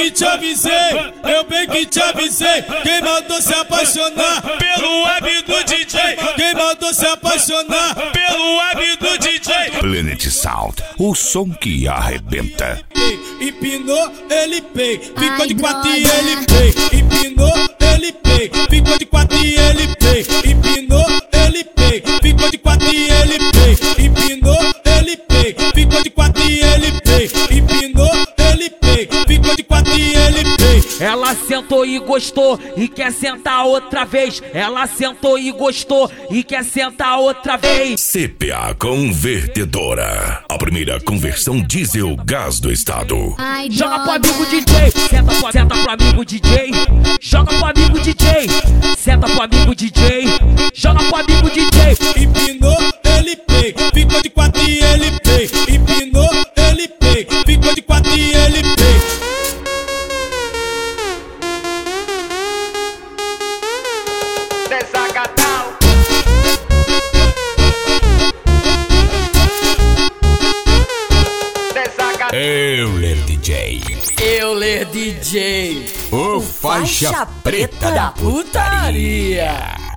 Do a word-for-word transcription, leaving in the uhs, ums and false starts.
que te avisei, eu bem que te avisei. Quem mandou se apaixonar pelo web do D J? Quem mandou se apaixonar pelo web do D J? Planet Sound, o som que arrebenta. Empinou, ele pei, ficou de quatro e ele pei. Empinou, ele pei, ficou de quatro e ele pei. Empinou, ele pei, ficou de quatro e ele pei. Empinou, ele pei, ficou de quatro e ele pei. Empinou, ele pei, ficou de quatro e ele pei. Ela sentou e gostou e quer sentar outra vez. Ela sentou e gostou e quer sentar outra vez. C P A Convertedora, a primeira conversão diesel gás do estado. Ai, joga pro amigo D J, senta pro, senta pro amigo D J. Joga pro amigo D J, senta pro amigo D J. Joga pro amigo D J. Empinou, ele pei, ficou de quatro e ele pei. Empinou, ele pei, ficou de quatro e ele pei. Desacatal. Desacatal. Euler D J, Euler D J, o faixa preta da putaria.